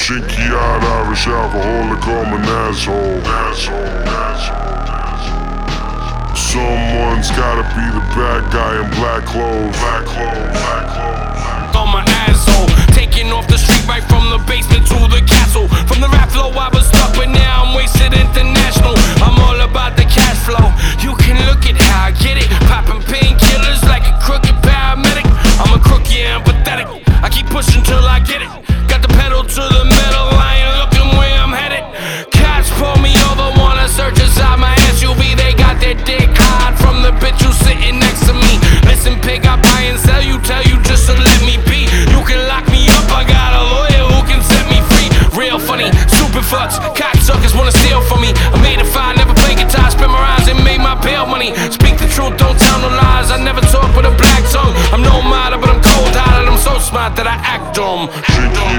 Shinky-eyed Irish alcoholic, I'm an asshole. Someone's gotta be the bad guy in black clothes. I'm an asshole, taking off the street right from the basement to the castle. From the rap flow I was stuck, but now I'm wasted international. I'm all about the cash flow, you can look at how I get it. Popping painkillers like a crooked paramedic. I'm a crook, yeah, I'm pathetic. I keep pushing till I get it. Got the pedal to the metal, I ain't looking where I'm headed. Cops pull me over, wanna search inside my SUV. They got their dick hard from the bitch who's sitting next to me. Listen, pig, I buy and sell you, tell you just to let me be. You can lock me up, I got a lawyer who can set me free. Real funny, stupid fucks, cocksuckers wanna steal from me. I made a fire, never play guitar, spend my rhymes and made my bail money. Speak the truth, don't tell no lies, I never talk with a black tongue. I'm no model, but I'm cold-hearted, I'm so smart that I act dumb.